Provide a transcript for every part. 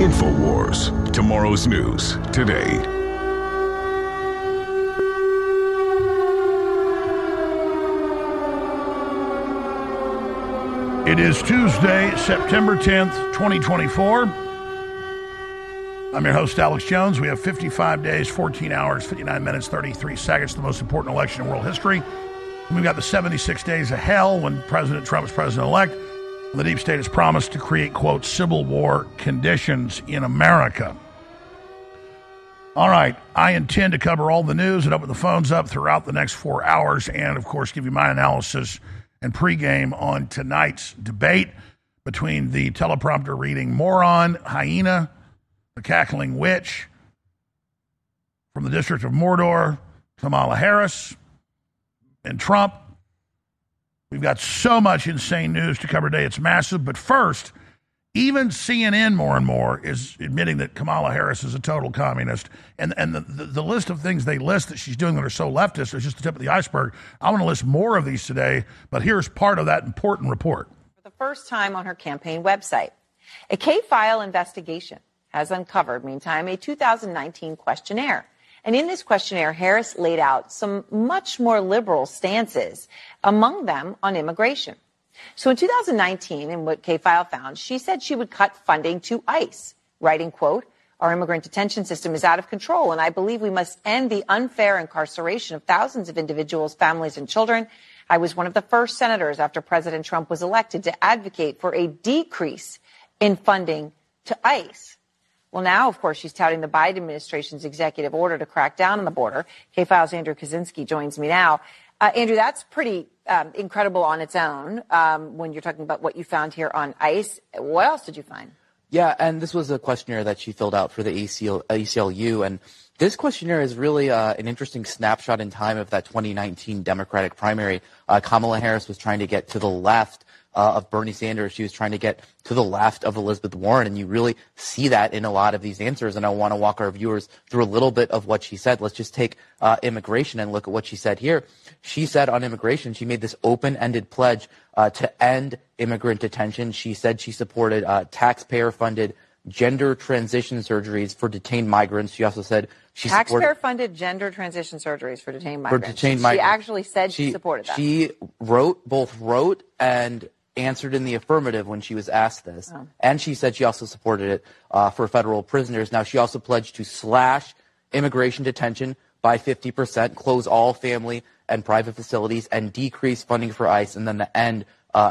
InfoWars. Tomorrow's news today. It is Tuesday, September 10th, 2024. I'm your host, Alex Jones. We have 55 days, 14 hours, 59 minutes, 33 seconds, the most important election in world history. And we've got the 76 days of hell when President Trump is president-elect. The deep state has promised to create, quote, civil war conditions in America. All right, I intend to cover all the news and open the phones up throughout the next 4 hours and, of course, give you my analysis and pregame on tonight's debate between the teleprompter reading moron, hyena, the cackling witch from the District of Mordor, Kamala Harris, and Trump. We've got so much insane news to cover today. It's massive. But first, even CNN more and more is admitting that Kamala Harris is a total communist. And the list of things they list that she's doing that are so leftist is just the tip of the iceberg. I want to list more of these today, but here's part of that important report. For the first time on her campaign website, a K-File investigation has uncovered, meantime, a 2019 questionnaire. And in this questionnaire, Harris laid out some much more liberal stances, among them on immigration. So in 2019, in what K-File found, she said she would cut funding to ICE, writing, quote, "Our immigrant detention system is out of control, and I believe we must end the unfair incarceration of thousands of individuals, families, and children. I was one of the first senators after President Trump was elected to advocate for a decrease in funding to ICE." Well, now, of course, she's touting the Biden administration's executive order to crack down on the border. K-File's Andrew Kaczynski joins me now. Andrew, that's pretty incredible on its own when you're talking about what you found here on ICE. What else did you find? Yeah, and this was a questionnaire that she filled out for the ACLU. And this questionnaire is really an interesting snapshot in time of that 2019 Democratic primary. Kamala Harris was trying to get to the left of Bernie Sanders. She was trying to get to the left of Elizabeth Warren, and you really see that in a lot of these answers. And I want to walk our viewers through a little bit of what she said. Let's just take immigration and look at what she said here. She said on immigration, she made this open-ended pledge to end immigrant detention. She said she supported taxpayer-funded gender transition surgeries for detained migrants. She also said she supported taxpayer-funded gender transition surgeries for detained migrants. She actually said she supported that. She wrote and answered in the affirmative when she was asked this. Oh. And she said she also supported it for federal prisoners. Now, she also pledged to slash immigration detention by 50%, close all family and private facilities, and decrease funding for ICE, and then end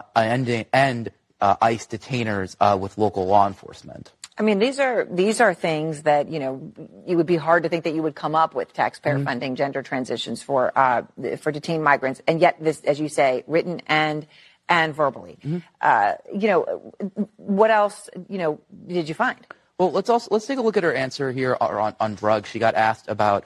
ICE detainers with local law enforcement. I mean, these are things that, you know, it would be hard to think that you would come up with taxpayer funding gender transitions for detained migrants, and yet this, as you say, written and verbally. You know, what else, you know, did you find? Well, let's take a look at her answer here on drugs. She got asked about,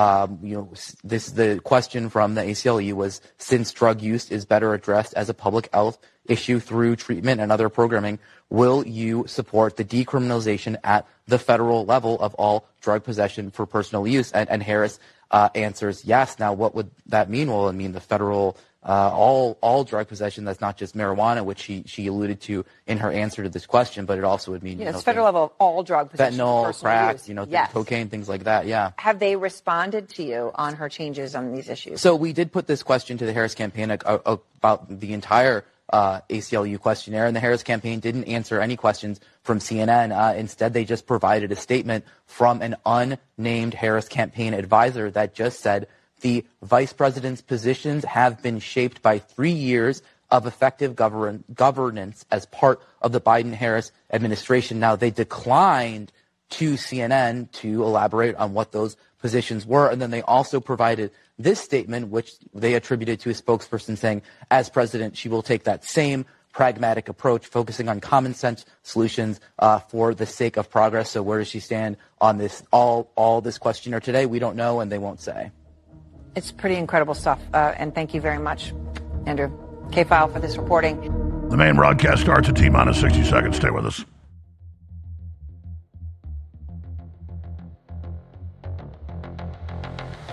the question from the ACLU was, since drug use is better addressed as a public health issue through treatment and other programming, will you support the decriminalization at the federal level of all drug possession for personal use? And Harris answers yes. Now, what would that mean? Well, it mean the federal all drug possession. That's not just marijuana, which she alluded to in her answer to this question, but it also would mean it's federal level of all drug possession, fentanyl, crack, use. Cocaine, things like that. Yeah. Have they responded to you on her changes on these issues? So we did put this question to the Harris campaign about the entire ACLU questionnaire, and the Harris campaign didn't answer any questions from CNN. Instead, they just provided a statement from an unnamed Harris campaign advisor that just said, the vice president's positions have been shaped by 3 years of effective governance as part of the Biden-Harris administration. Now, they declined to CNN to elaborate on what those positions were, and then they also provided this statement, which they attributed to a spokesperson saying, as president, she will take that same pragmatic approach, focusing on common sense solutions for the sake of progress. So where does she stand on this, all this questionnaire today? We don't know, and they won't say. It's pretty incredible stuff, and thank you very much, Andrew. K-File for this reporting. The main broadcast starts at T-minus 60 seconds. Stay with us.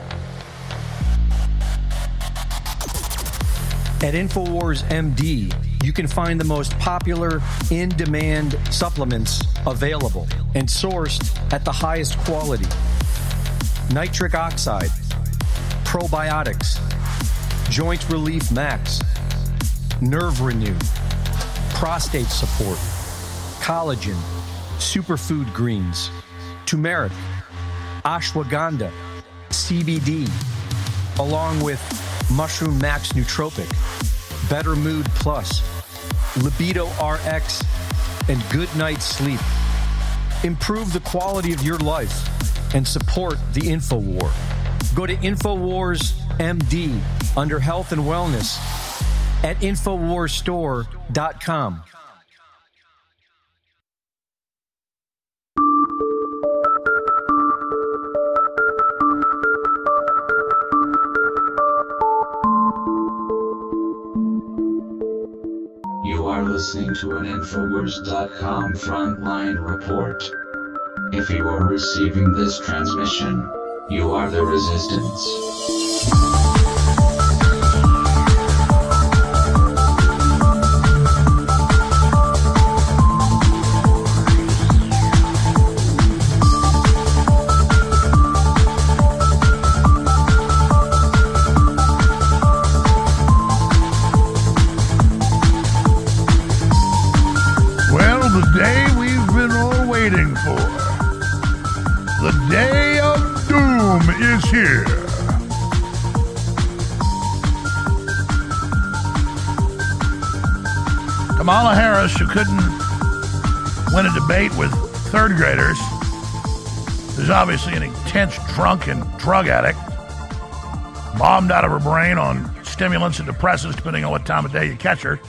At InfoWars MD, you can find the most popular in-demand supplements available and sourced at the highest quality. Nitric oxide, probiotics, joint relief max, nerve renew, prostate support, collagen, superfood greens, turmeric, ashwagandha, CBD, along with Mushroom Max Nootropic, Better Mood Plus, Libido RX, and Good Night Sleep. Improve the quality of your life and support the InfoWar. Go to InfoWars MD under Health and Wellness at InfoWarsStore.com. You are listening to an Infowars.com frontline report. If you are receiving this transmission, you are the resistance. The day of doom is here. Kamala Harris, who couldn't win a debate with third graders, is obviously an intense drunk and drug addict, bombed out of her brain on stimulants and depressants, depending on what time of day you catch her,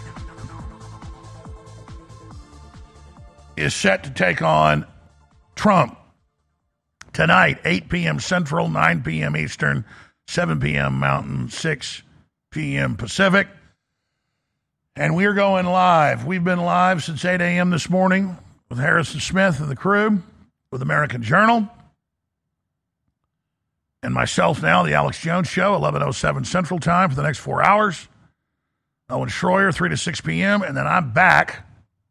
is set to take on Trump tonight, 8 p.m. Central, 9 p.m. Eastern, 7 p.m. Mountain, 6 p.m. Pacific. And we're going live. We've been live since 8 a.m. this morning with Harrison Smith and the crew, with American Journal, and myself now, The Alex Jones Show, 11:07 Central Time for the next 4 hours. Owen Schroyer, 3 to 6 p.m. And then I'm back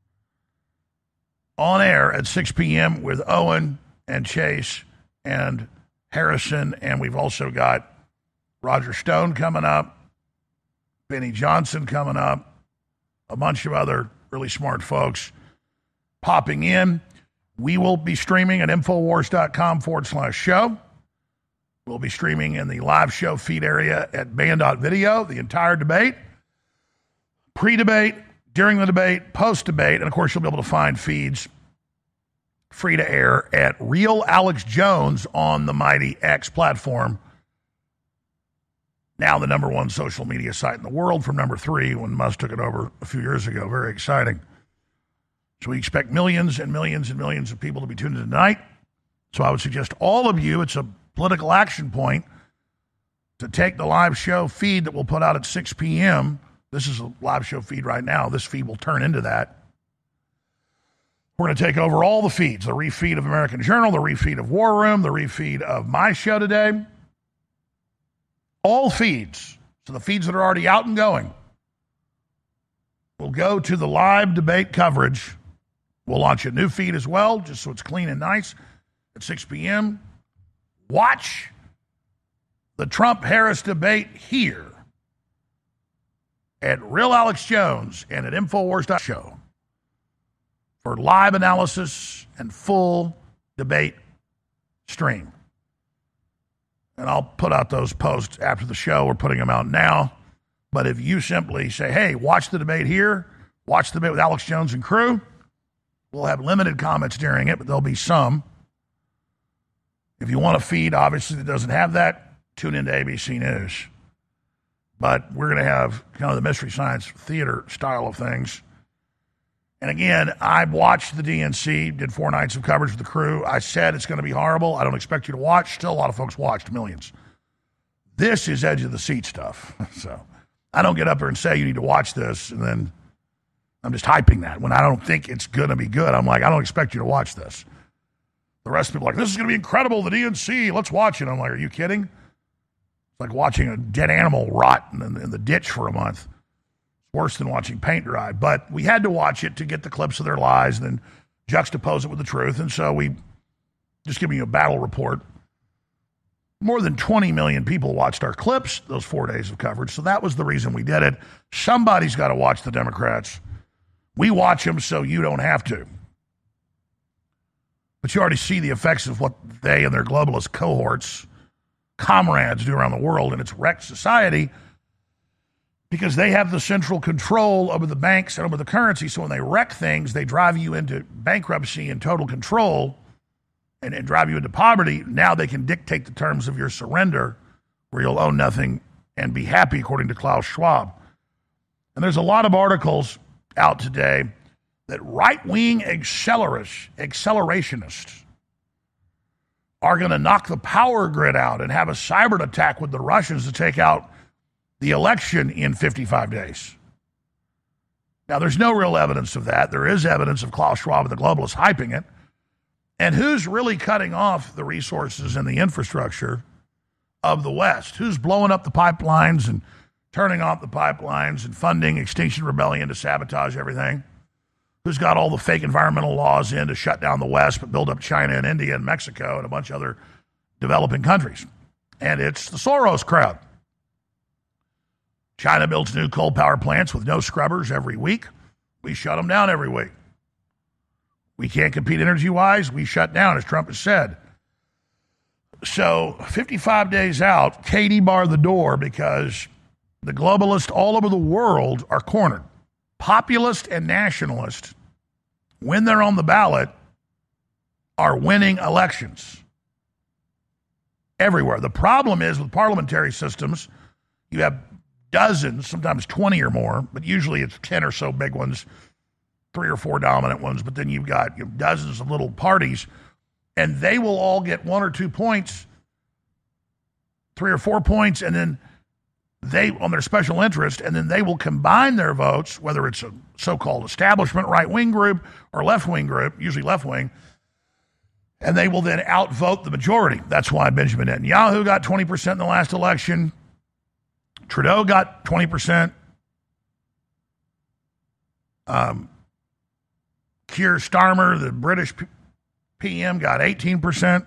on air at 6 p.m. with Owen and Chase and Harrison, and we've also got Roger Stone coming up, Benny Johnson coming up, a bunch of other really smart folks popping in. We will be streaming at Infowars.com/show. We'll be streaming in the live show feed area at Band.video, the entire debate, pre-debate, during the debate, post-debate, and of course you'll be able to find feeds free to air at Real Alex Jones on the mighty X platform. Now the number one social media site in the world from number 3 when Musk took it over a few years ago. Very exciting. So we expect millions and millions and millions of people to be tuned in tonight. So I would suggest all of you, it's a political action point, to take the live show feed that we'll put out at 6 p.m. This is a live show feed right now. This feed will turn into that. We're going to take over all the feeds, the refeed of American Journal, the refeed of War Room, the refeed of my show today. All feeds, so the feeds that are already out and going, will go to the live debate coverage. We'll launch a new feed as well, just so it's clean and nice, at 6 p.m. Watch the Trump-Harris debate here at Real Alex Jones and at Infowars.show for live analysis and full debate stream. And I'll put out those posts after the show. We're putting them out now. But if you simply say, hey, watch the debate here, watch the debate with Alex Jones and crew, we'll have limited comments during it, but there'll be some. If you want a feed, obviously, that doesn't have that, tune into ABC News. But we're going to have kind of the Mystery Science Theater style of things. And again, I watched the DNC, did 4 nights of coverage with the crew. I said it's going to be horrible. I don't expect you to watch. Still, a lot of folks watched, millions. This is edge of the seat stuff. So I don't get up there and say you need to watch this, and then I'm just hyping that. When I don't think it's going to be good, I'm like, I don't expect you to watch this. The rest of people are like, this is going to be incredible, the DNC, let's watch it. I'm like, are you kidding? It's like watching a dead animal rot in the ditch for a month. It's worse than watching paint dry. But we had to watch it to get the clips of their lies and then juxtapose it with the truth. And so we just giving you a battle report. More than 20 million people watched our clips those 4 days of coverage. So that was the reason we did it. Somebody's got to watch the Democrats. We watch them so you don't have to. But you already see the effects of what they and their globalist cohorts, comrades, do around the world, and it's wrecked society because they have the central control over the banks and over the currency. So when they wreck things, they drive you into bankruptcy and total control and drive you into poverty. Now they can dictate the terms of your surrender where you'll own nothing and be happy, according to Klaus Schwab. And there's a lot of articles out today that right-wing accelerationists are going to knock the power grid out and have a cyber attack with the Russians to take out the election in 55 days. Now, there's no real evidence of that. There is evidence of Klaus Schwab and the globalists hyping it. And who's really cutting off the resources and the infrastructure of the West? Who's blowing up the pipelines and turning off the pipelines and funding Extinction Rebellion to sabotage everything? Who's got all the fake environmental laws in to shut down the West but build up China and India and Mexico and a bunch of other developing countries? And it's the Soros crowd. China builds new coal power plants with no scrubbers every week. We shut them down every week. We can't compete energy-wise. We shut down, as Trump has said. So 55 days out, Katie barred the door because the globalists all over the world are cornered. Populist and nationalist, when they're on the ballot, are winning elections everywhere. The problem is with parliamentary systems, you have dozens, sometimes 20 or more, but usually it's 10 or so big ones, 3 or 4 dominant ones, but then you've got dozens of little parties, and they will all get 1 or 2 points, 3 or 4 points, and then they, on their special interest, and then they will combine their votes, whether it's a so-called establishment right-wing group or left-wing group, usually left-wing, and they will then outvote the majority. That's why Benjamin Netanyahu got 20% in the last election. Trudeau got 20%. Keir Starmer, the British PM, got 18%.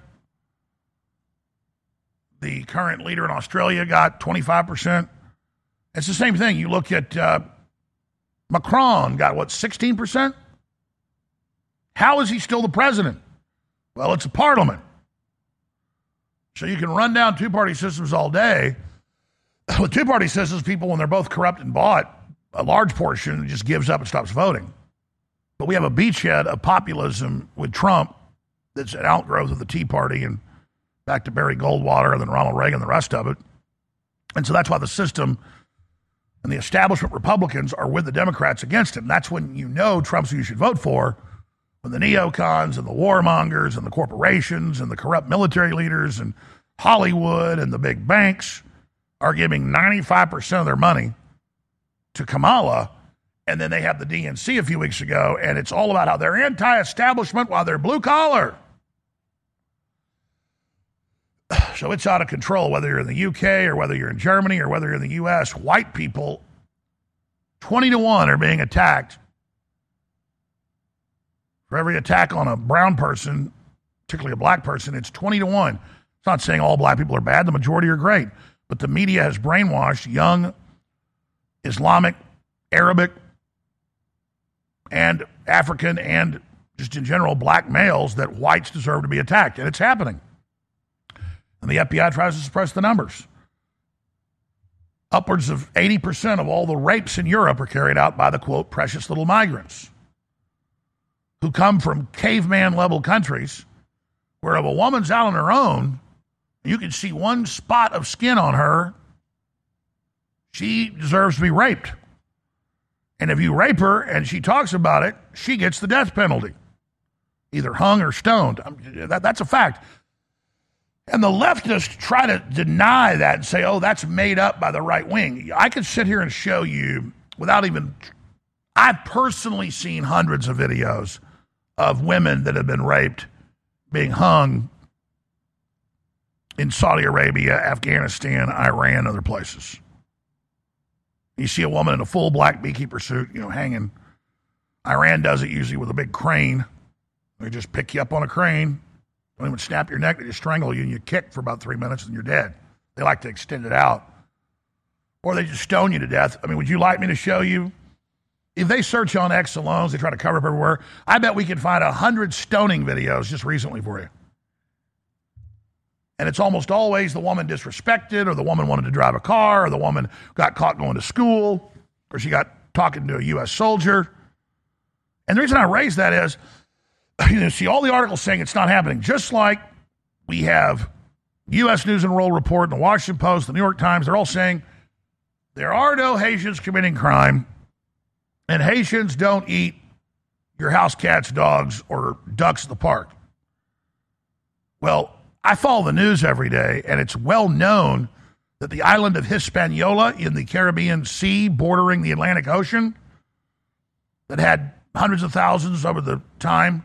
The current leader in Australia got 25%. It's the same thing. You look at Macron, got 16%? How is he still the president? Well, it's a parliament. So you can run down two-party systems all day. With two-party systems, people, when they're both corrupt and bought, a large portion just gives up and stops voting. But we have a beachhead of populism with Trump that's an outgrowth of the Tea Party and back to Barry Goldwater and then Ronald Reagan and the rest of it. And so that's why the system and the establishment Republicans are with the Democrats against him. That's when you know Trump's who you should vote for, when the neocons and the warmongers and the corporations and the corrupt military leaders and Hollywood and the big banks are giving 95% of their money to Kamala. And then they have the DNC a few weeks ago, and it's all about how they're anti-establishment while they're blue-collar. So it's out of control, whether you're in the UK or whether you're in Germany or whether you're in the US. White people, 20-1, are being attacked. For every attack on a brown person, particularly a black person, it's 20-1. It's not saying all black people are bad. The majority are great. But the media has brainwashed young Islamic, Arabic, and African, and just in general black males that whites deserve to be attacked. And it's happening. And the FBI tries to suppress the numbers. Upwards of 80% of all the rapes in Europe are carried out by the, quote, precious little migrants who come from caveman-level countries where if a woman's out on her own, you can see one spot of skin on her, she deserves to be raped. And if you rape her and she talks about it, she gets the death penalty, either hung or stoned. That's a fact. And the leftists try to deny that and say, oh, that's made up by the right wing. I could sit here and show you without even... I've personally seen hundreds of videos of women that have been raped being hung in Saudi Arabia, Afghanistan, Iran, other places. You see a woman in a full black beekeeper suit, hanging. Iran does it usually with a big crane. They just pick you up on a crane. Don't even snap your neck. They just strangle you and you kick for about 3 minutes and you're dead. They like to extend it out. Or they just stone you to death. I mean, would you like me to show you? If they search on X alone, they try to cover up everywhere, I bet we could find 100 stoning videos just recently for you. And it's almost always the woman disrespected, or the woman wanted to drive a car, or the woman got caught going to school, or she got talking to a U.S. soldier. And the reason I raise that is, see all the articles saying it's not happening, just like we have U.S. News and World Report, and the Washington Post, the New York Times, they're all saying there are no Haitians committing crime, and Haitians don't eat your house cats, dogs, or ducks at the park. Well, I follow the news every day, and it's well known that the island of Hispaniola in the Caribbean Sea bordering the Atlantic Ocean that had hundreds of thousands over the time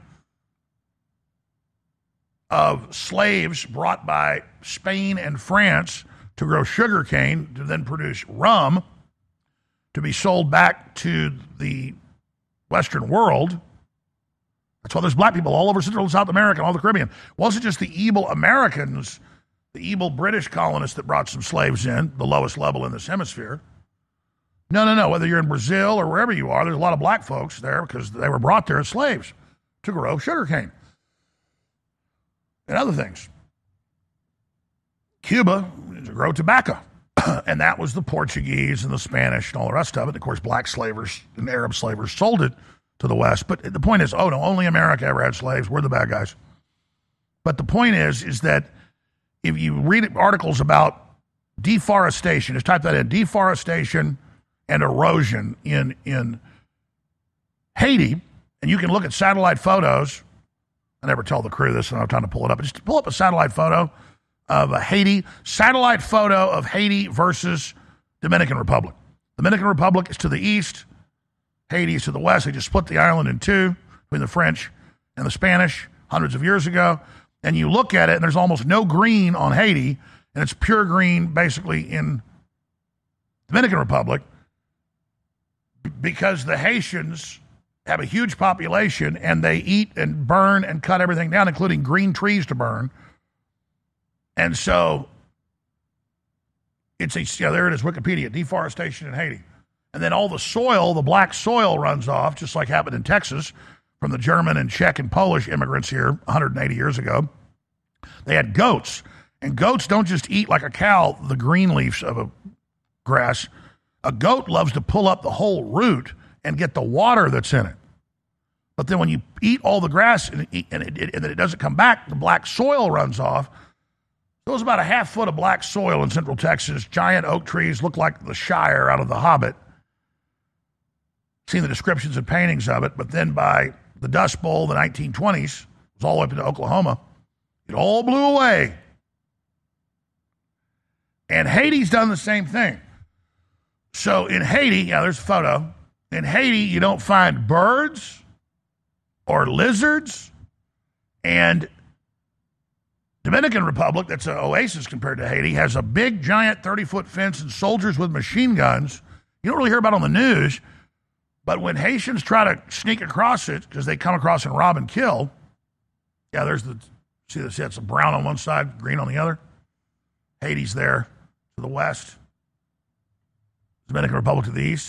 of slaves brought by Spain and France to grow sugar cane to then produce rum to be sold back to the Western world. That's why there's black people all over Central and South America and all the Caribbean. It wasn't just the evil Americans, the evil British colonists that brought some slaves in, the lowest level in this hemisphere. No. Whether you're in Brazil or wherever you are, there's a lot of black folks there because they were brought there as slaves to grow sugarcane and other things. Cuba to grow tobacco. And that was the Portuguese and the Spanish and all the rest of it. Of course, black slavers and Arab slavers sold it to the West. But the point is, only America ever had slaves. We're the bad guys. But the point is that if you read articles about deforestation, just type that in, deforestation and erosion in Haiti, and you can look at satellite photos. I never tell the crew this, and I'm trying to pull it up. Just pull up a satellite photo of Haiti, satellite photo of Haiti versus Dominican Republic. Dominican Republic is to the east, Haiti is to the west. They just split the island in two between the French and the Spanish hundreds of years ago. And you look at it, and there's almost no green on Haiti, and it's pure green basically in Dominican Republic because the Haitians have a huge population, and they eat and burn and cut everything down, including green trees to burn. And so there it is, Wikipedia, deforestation in Haiti. And then all the soil, the black soil runs off, just like happened in Texas from the German and Czech and Polish immigrants here 180 years ago. They had goats, and goats don't just eat like a cow the green leaves of a grass. A goat loves to pull up the whole root and get the water that's in it. But then when you eat all the grass and it doesn't come back, the black soil runs off. There was about a half foot of black soil in central Texas. Giant oak trees look like the Shire out of The Hobbit. Seen the descriptions and paintings of it, but then by the Dust Bowl, the 1920s, it was all the way up into Oklahoma. It all blew away. And Haiti's done the same thing. So in Haiti, there's a photo. In Haiti, you don't find birds or lizards. And Dominican Republic, that's an oasis compared to Haiti, has a big, giant 30-foot fence and soldiers with machine guns. You don't really hear about it on the news, but when Haitians try to sneak across it, because they come across and rob and kill, see this, it's brown on one side, green on the other. Haiti's there to the west. Dominican Republic to the east.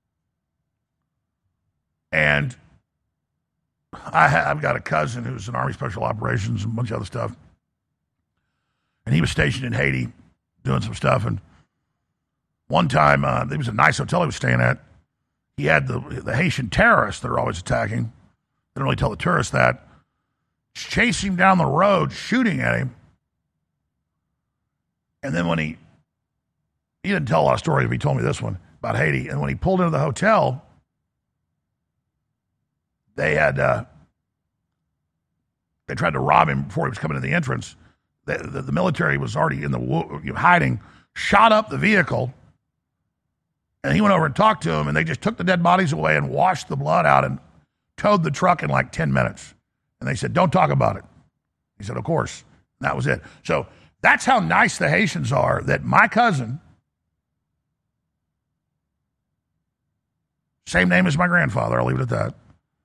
And I've got a cousin who's in Army Special Operations and a bunch of other stuff. And he was stationed in Haiti doing some stuff. And one time, there was a nice hotel he was staying at. He had the Haitian terrorists that are always attacking. They don't really tell the tourists that. Chase him down the road, shooting at him. And then when he didn't tell a lot of stories, but he told me this one about Haiti. And when he pulled into the hotel, they tried to rob him before he was coming to the entrance. The military was already in the hiding, shot up the vehicle, and he went over and talked to him, and they just took the dead bodies away and washed the blood out and towed the truck in like 10 minutes. And they said, don't talk about it. He said, of course. And that was it. So that's how nice the Haitians are, that my cousin Same name as my grandfather. I'll leave it at that.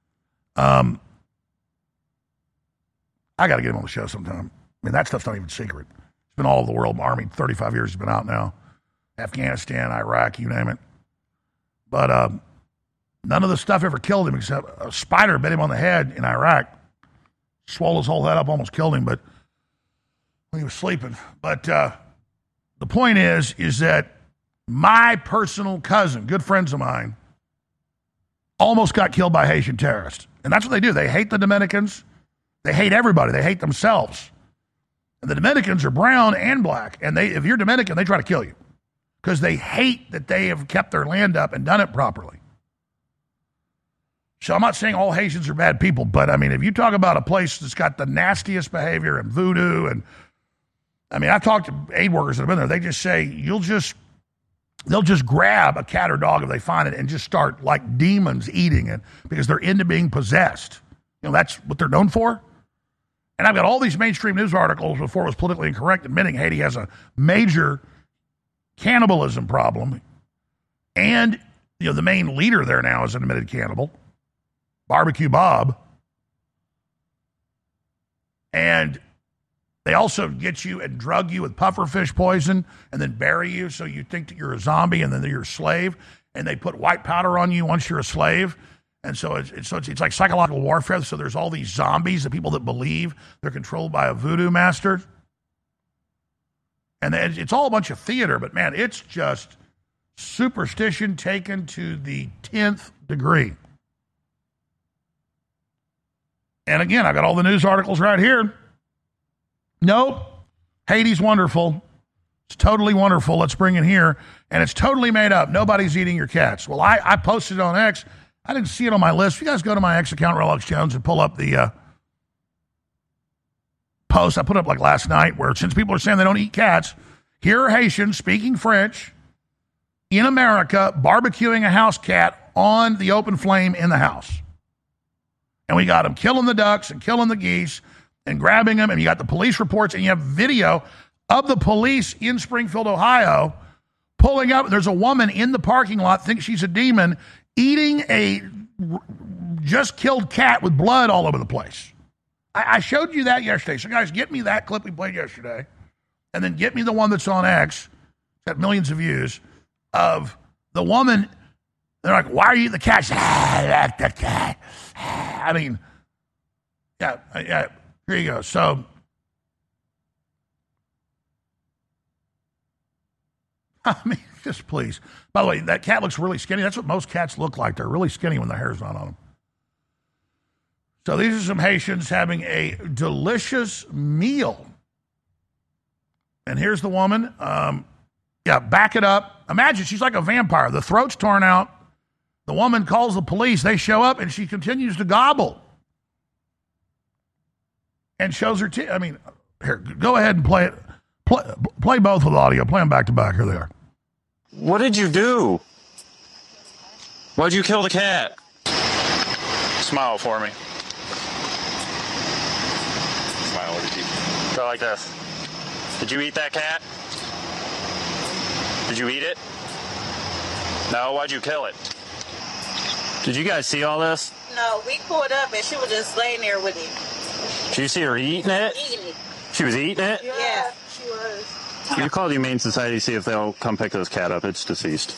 I got to get him on the show sometime. I mean, that stuff's not even secret. It's been all over the world. Army, 35 years, he's been out now. Afghanistan, Iraq, you name it. But none of the stuff ever killed him except a spider bit him on the head in Iraq. Swallowed his whole head up, almost killed him, but when he was sleeping. But the point is that my personal cousin, good friends of mine, almost got killed by Haitian terrorists. And that's what they do. They hate the Dominicans. They hate everybody. They hate themselves. And the Dominicans are brown and black. And if you're Dominican, they try to kill you because they hate that they have kept their land up and done it properly. So I'm not saying all Haitians are bad people, but, I mean, if you talk about a place that's got the nastiest behavior and voodoo, and, I mean, I've talked to aid workers that have been there. They just say they'll just grab a cat or dog if they find it and just start like demons eating it because they're into being possessed. You know, that's what they're known for. And I've got all these mainstream news articles before it was politically incorrect admitting Haiti has a major cannibalism problem. And, you know, the main leader there now is an admitted cannibal, Barbecue Bob. And they also get you and drug you with pufferfish poison and then bury you so you think that you're a zombie and then you're a slave. And they put white powder on you once you're a slave. And so it's like psychological warfare. So there's all these zombies, the people that believe they're controlled by a voodoo master. And it's all a bunch of theater, but man, it's just superstition taken to the 10th degree. And again, I got all the news articles right here. Nope. Haiti's wonderful. It's totally wonderful. Let's bring it here. And it's totally made up. Nobody's eating your cats. Well, I posted it on X. I didn't see it on my list. If you guys go to my X account, Rolex Jones, and pull up the post I put up like last night where since people are saying they don't eat cats, here are Haitians speaking French in America barbecuing a house cat on the open flame in the house. And we got them killing the ducks and killing the geese and grabbing them. And you got the police reports and you have video of the police in Springfield, Ohio, pulling up. There's a woman in the parking lot, thinks she's a demon, eating a just killed cat with blood all over the place. I showed you that yesterday. So, guys, get me that clip we played yesterday. And then get me the one that's on X. It's got millions of views. Of the woman. They're like, why are you eating the cat? I like the cat. I mean, yeah. Here you go. So, I mean, just please. By the way, that cat looks really skinny. That's what most cats look like. They're really skinny when the hair's not on them. So these are some Haitians having a delicious meal. And here's the woman. Back it up. Imagine she's like a vampire. The throat's torn out. The woman calls the police. They show up, and she continues to gobble. And shows her teeth. I mean, here, go ahead and play it. Play both with audio. Play them back to back. Here they are. What did you do? Why'd you kill the cat? Smile for me. Smile with your teeth. Go like this. Did you eat that cat? Did you eat it? No, why'd you kill it? Did you guys see all this? No, we pulled up and she was just laying there with it. Did you see her eating it? Eating it. She was eating it? Yeah, she was. You call the Humane Society, see if they'll come pick this cat up. It's deceased.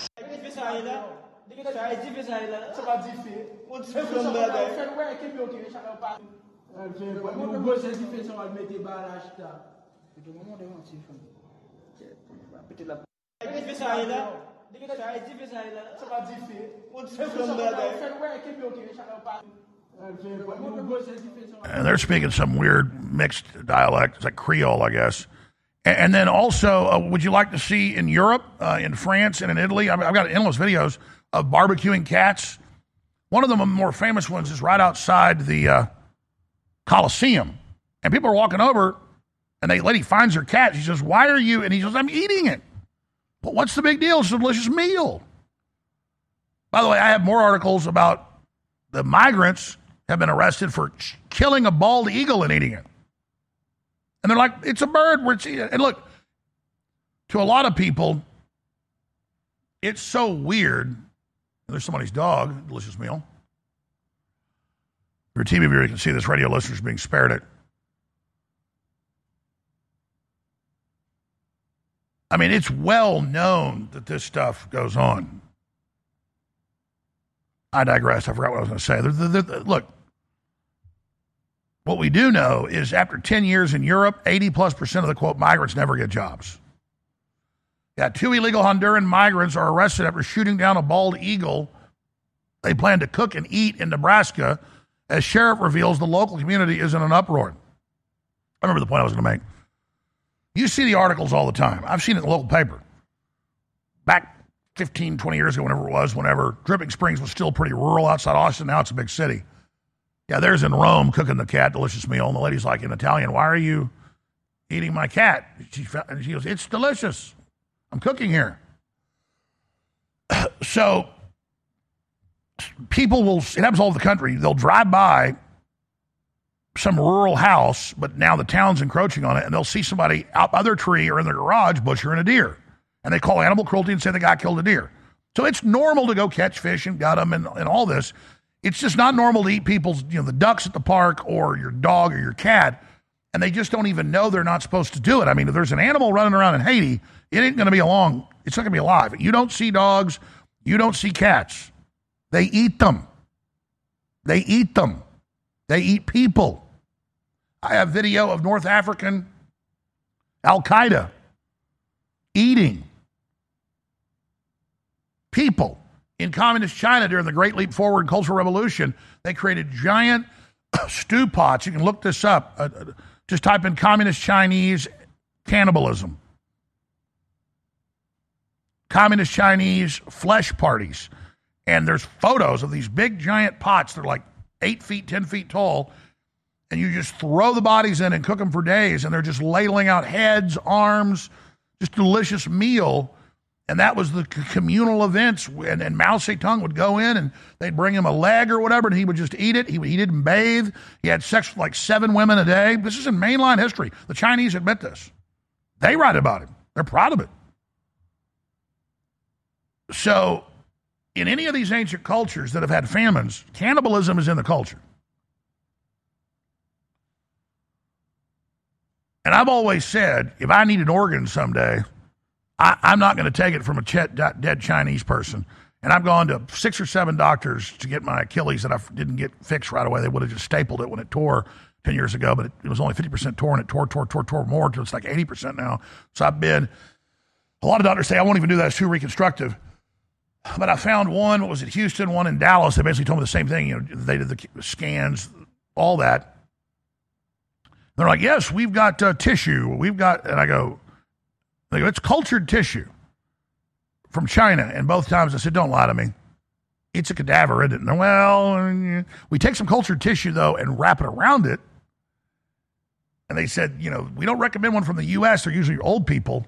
And they're speaking some weird mixed dialect. It's like Creole, I guess. And then also, would you like to see in Europe, in France, and in Italy? I've got endless videos of barbecuing cats. One of the more famous ones is right outside the Colosseum. And people are walking over, and the lady finds her cat. She says, why are you? And he says, I'm eating it. But what's the big deal? It's a delicious meal. By the way, I have more articles about the migrants have been arrested for killing a bald eagle and eating it. And they're like, it's a bird. We're eating it. And look, to a lot of people, it's so weird There's somebody's dog, delicious meal. If you're a TV viewer, you can see this. Radio listeners being spared it. I mean, it's well known that this stuff goes on. I digress. I forgot what I was going to say. Look, what we do know is after 10 years in Europe, 80+% of the, quote, migrants never get jobs. Yeah, 2 illegal Honduran migrants are arrested after shooting down a bald eagle they plan to cook and eat in Nebraska, as sheriff reveals the local community is in an uproar. I remember the point I was going to make. You see the articles all the time. I've seen it in the local paper. Back 15, 20 years ago, whenever Dripping Springs was still pretty rural outside Austin, now it's a big city. Yeah, there's in Rome cooking the cat, delicious meal, and the lady's like in Italian, why are you eating my cat? And she goes, it's delicious. I'm cooking here. So people will, it happens all over the country, they'll drive by some rural house, but now the town's encroaching on it, and they'll see somebody out by their tree or in their garage butchering a deer. And they call animal cruelty and say the guy killed a deer. So it's normal to go catch fish and gut them and all this. It's just not normal to eat people's, the ducks at the park or your dog or your cat, and they just don't even know they're not supposed to do it. I mean, if there's an animal running around in Haiti, it ain't going to be it's not going to be alive. You don't see dogs. You don't see cats. They eat them. They eat them. They eat people. I have video of North African Al-Qaeda eating people. In communist China during the Great Leap Forward Cultural Revolution, they created giant stew pots. You can look this up. Just type in communist Chinese cannibalism. Communist Chinese flesh parties. And there's photos of these big giant pots. They're like 8 feet, 10 feet tall. And you just throw the bodies in and cook them for days. And they're just ladling out heads, arms, just delicious meal. And that was the communal events. And Mao Zedong would go in and they'd bring him a leg or whatever, and he would just eat it. He didn't bathe. He had sex with like 7 women a day. This is in mainline history. The Chinese admit this. They write about it. They're proud of it. So in any of these ancient cultures that have had famines, cannibalism is in the culture. And I've always said, if I need an organ someday, I'm not going to take it from a dead Chinese person. And I've gone to 6 or 7 doctors to get my Achilles that I didn't get fixed right away. They would have just stapled it when it tore 10 years ago, but it was only 50% torn. It tore more until it's like 80% now. So a lot of doctors say, I won't even do that. It's too reconstructive. But I found one, what was it, Houston, one in Dallas. They basically told me the same thing. They did the scans, all that. They're like, yes, we've got tissue. And I go, it's cultured tissue from China. And both times I said, don't lie to me. It's a cadaver, isn't it? Well, we take some cultured tissue, though, and wrap it around it. And they said, we don't recommend one from the U.S. They're usually old people.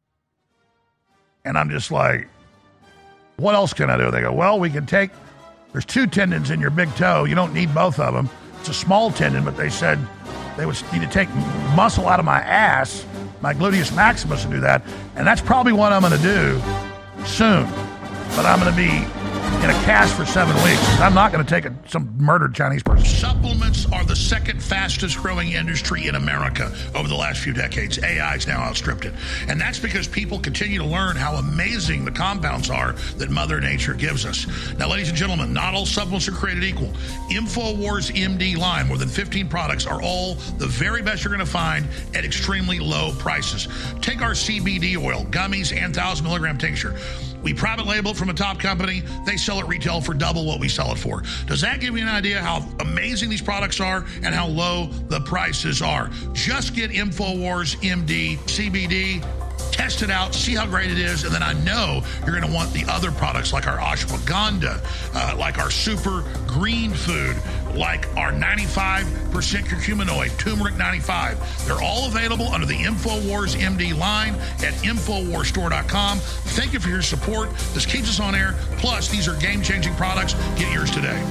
And I'm just like, what else can I do? They go, well, we can there's 2 tendons in your big toe. You don't need both of them. It's a small tendon, but they said they would need to take muscle out of my ass, my gluteus maximus, to do that. And that's probably what I'm going to do soon. But I'm going to be in a cast for 7 weeks. I'm not going to take some murdered Chinese person. Supplements are the second fastest growing industry in America over the last few decades. AI's now outstripped it. And that's because people continue to learn how amazing the compounds are that Mother Nature gives us. Now, ladies and gentlemen, not all supplements are created equal. InfoWars MD line, more than 15 products, are all the very best you're going to find at extremely low prices. Take our CBD oil, gummies, and 1,000 milligram tincture. We private label it from a top company. They sell it retail for double what we sell it for. Does that give you an idea how amazing these products are and how low the prices are? Just get InfoWars MD CBD, test it out, see how great it is, and then I know you're going to want the other products like our ashwagandha, like our super green food, like our 95% curcuminoid, turmeric 95. They're all available under the InfoWars MD line at InfoWarsStore.com. Thank you for your support. This keeps us on air. Plus, these are game-changing products. Get yours today.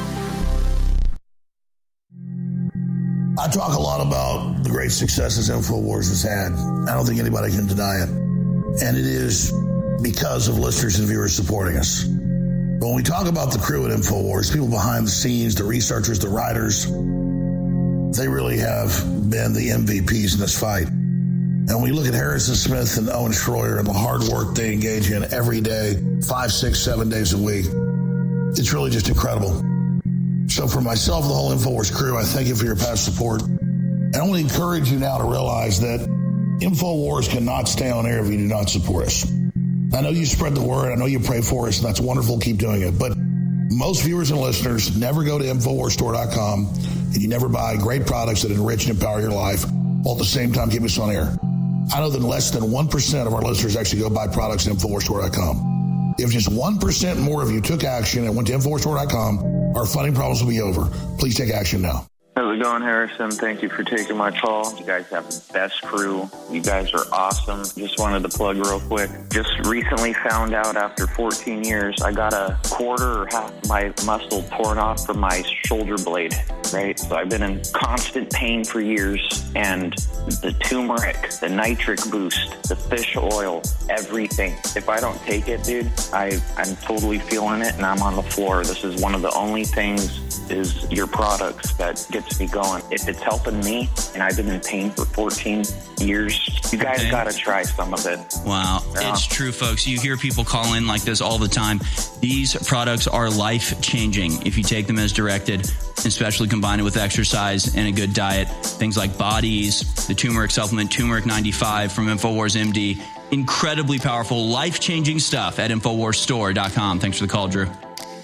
I talk a lot about the great successes InfoWars has had. I don't think anybody can deny it. And it is because of listeners and viewers supporting us. When we talk about the crew at InfoWars, people behind the scenes, the researchers, the writers, they really have been the MVPs in this fight. And when we look at Harrison Smith and Owen Schroyer and the hard work they engage in every day, 5, 6, 7 days a week, it's really just incredible. So for myself and the whole InfoWars crew, I thank you for your past support. And I want to encourage you now to realize that InfoWars cannot stay on air if you do not support us. I know you spread the word. I know you pray for us, and that's wonderful. Keep doing it. But most viewers and listeners never go to InfoWarsStore.com, and you never buy great products that enrich and empower your life while at the same time keep us on air. I know that less than 1% of our listeners actually go buy products at InfoWarsStore.com. If just 1% more of you took action and went to InfoWarsStore.com, our funding problems will be over. Please take action now. How's it going, Harrison? Thank you for taking my call. You guys have the best crew. You guys are awesome. Just wanted to plug real quick. Just recently found out after 14 years, I got a quarter or half of my muscle torn off from my shoulder blade, right? So I've been in constant pain for years, and the turmeric, the nitric boost, the fish oil, everything. If I don't take it, dude, I'm totally feeling it, and I'm on the floor. This is one of the only things is your products that gets me going. If it's helping me, and I've been in pain for 14 years, you guys got to try some of it. Wow. Yeah. It's true, folks. You hear people call in like this all the time. These products are life-changing if you take them as directed, especially combined with exercise and a good diet. Things like Bodies, the turmeric supplement, Turmeric 95 from InfoWars MD. Incredibly powerful, life-changing stuff at InfoWarsStore.com. Thanks for the call, Drew.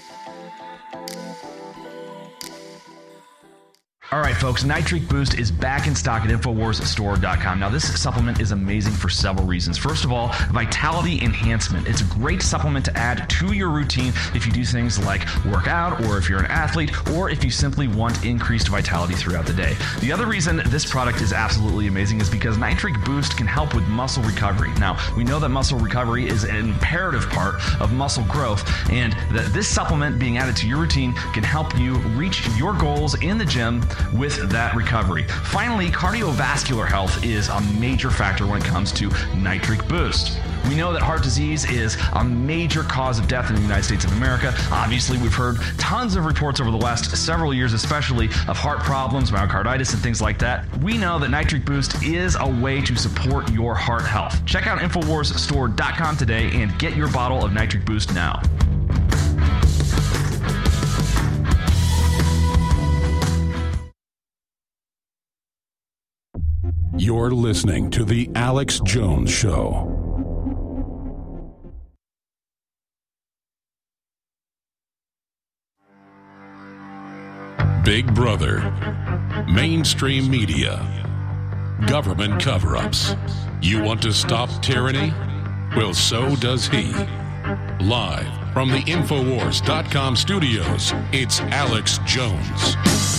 All right, folks, Nitric Boost is back in stock at InfoWarsStore.com. Now, this supplement is amazing for several reasons. First of all, vitality enhancement. It's a great supplement to add to your routine if you do things like work out, or if you're an athlete, or if you simply want increased vitality throughout the day. The other reason this product is absolutely amazing is because Nitric Boost can help with muscle recovery. Now, we know that muscle recovery is an imperative part of muscle growth, and that this supplement being added to your routine can help you reach your goals in the gym with that recovery. Finally, cardiovascular health is a major factor when it comes to Nitric Boost. We know that heart disease is a major cause of death in the United States of America. Obviously, we've heard tons of reports over the last several years, especially of heart problems, myocarditis, and things like that. We know that Nitric Boost is a way to support your heart health. Check out InfoWarsStore.com today and get your bottle of Nitric Boost now. You're listening to The Alex Jones Show. Big Brother, mainstream media, government cover-ups. You want to stop tyranny? Well, so does he. Live from the Infowars.com studios, it's Alex Jones.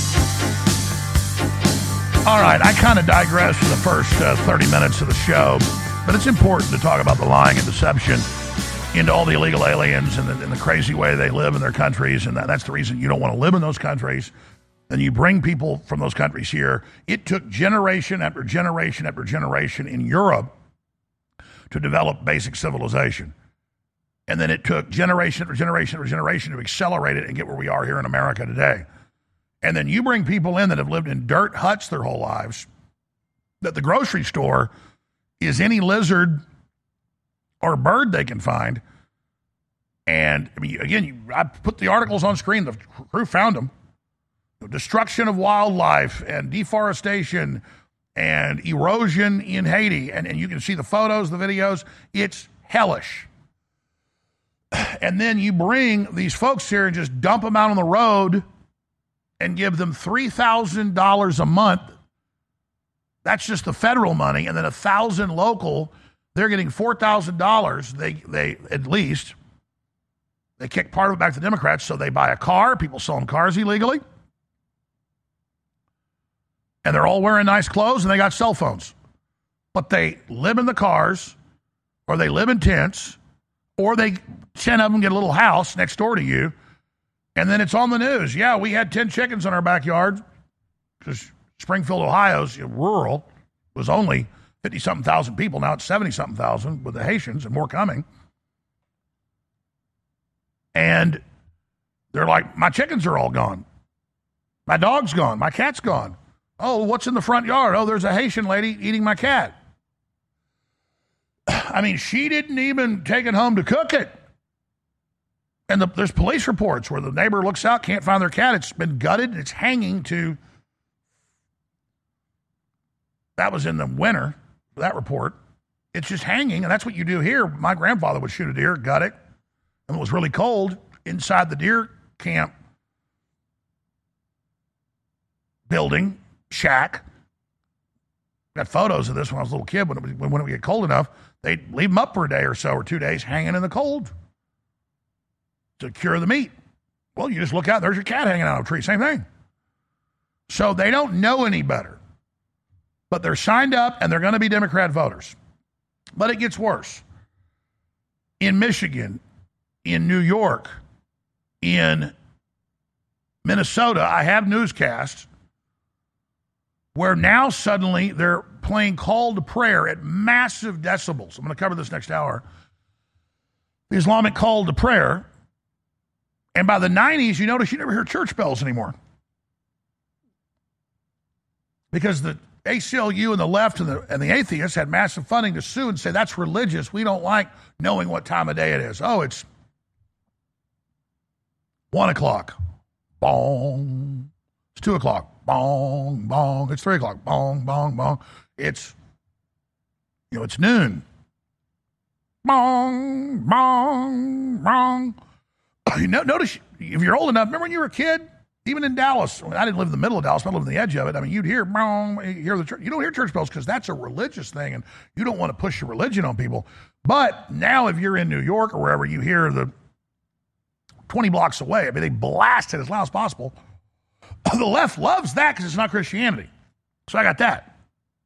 All right, I kind of digressed for the first 30 minutes of the show, but it's important to talk about the lying and deception into all the illegal aliens and the crazy way they live in their countries, and that's the reason you don't want to live in those countries. And you bring people from those countries here. It took generation after generation after generation in Europe to develop basic civilization. And then it took generation after generation after generation to accelerate it and get where we are here in America today. And then you bring people in that have lived in dirt huts their whole lives, that the grocery store is any lizard or bird they can find. And I mean, again, I put the articles on screen. The crew found them. Destruction of wildlife and deforestation and erosion in Haiti. And you can see the photos, the videos. It's hellish. And then you bring these folks here and just dump them out on the road and give them $3,000 a month. That's just the federal money. And then $1,000 local. They're getting $4,000. They at least. They kick part of it back to the Democrats, so they buy a car. People sell them cars illegally. And they're all wearing nice clothes, and they got cell phones. But they live in the cars, or they live in tents, or 10 of them get a little house next door to you, and then it's on the news. Yeah, we had 10 chickens in our backyard, because Springfield, Ohio's rural, was only 50-something thousand people. Now it's 70-something thousand with the Haitians, and more coming. And they're like, my chickens are all gone. My dog's gone. My cat's gone. Oh, what's in the front yard? Oh, there's a Haitian lady eating my cat. I mean, she didn't even take it home to cook it. And there's police reports where the neighbor looks out, can't find their cat. It's been gutted. It's hanging to. That was in the winter, that report. It's just hanging, and that's what you do here. My grandfather would shoot a deer, gut it, and it was really cold inside the deer camp building, shack. Got photos of this when I was a little kid. When it would get cold enough, they'd leave them up for a day or so, or 2 days, hanging in the cold to cure the meat. Well, you just look out, there's your cat hanging out of a tree. Same thing. So they don't know any better. But they're signed up, and they're going to be Democrat voters. But it gets worse. In Michigan, in New York, in Minnesota, I have newscasts where now suddenly they're playing call to prayer at massive decibels. I'm going to cover this next hour. The Islamic call to prayer. And by the 90s, you notice you never hear church bells anymore. Because the ACLU and the left and the atheists had massive funding to sue and say, that's religious. We don't like knowing what time of day it is. Oh, it's 1 o'clock. Bong. It's 2 o'clock. Bong, bong. It's 3 o'clock. Bong, bong, bong. It's noon. Bong, bong, bong. Notice, if you're old enough, remember when you were a kid? Even in Dallas, I didn't live in the middle of Dallas, but I lived on the edge of it. I mean, you'd hear, bong, you hear the church. You don't hear church bells because that's a religious thing, and you don't want to push your religion on people. But now if you're in New York or wherever, you hear the 20 blocks away. I mean, they blast it as loud as possible. The left loves that because it's not Christianity. So I got that.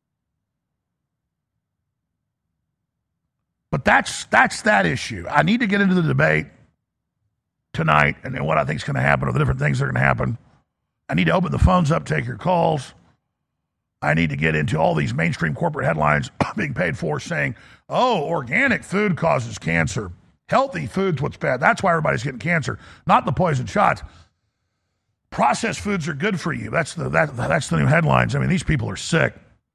But that's that issue. I need to get into the debate tonight and what I think is going to happen, or the different things that are going to happen. I need to open the phones up, take your calls. I need to get into all these mainstream corporate headlines being paid for saying, oh, organic food causes cancer. Healthy food's what's bad. That's why everybody's getting cancer, not the poison shots. Processed foods are good for you. That's the new headlines. I mean, these people are sick.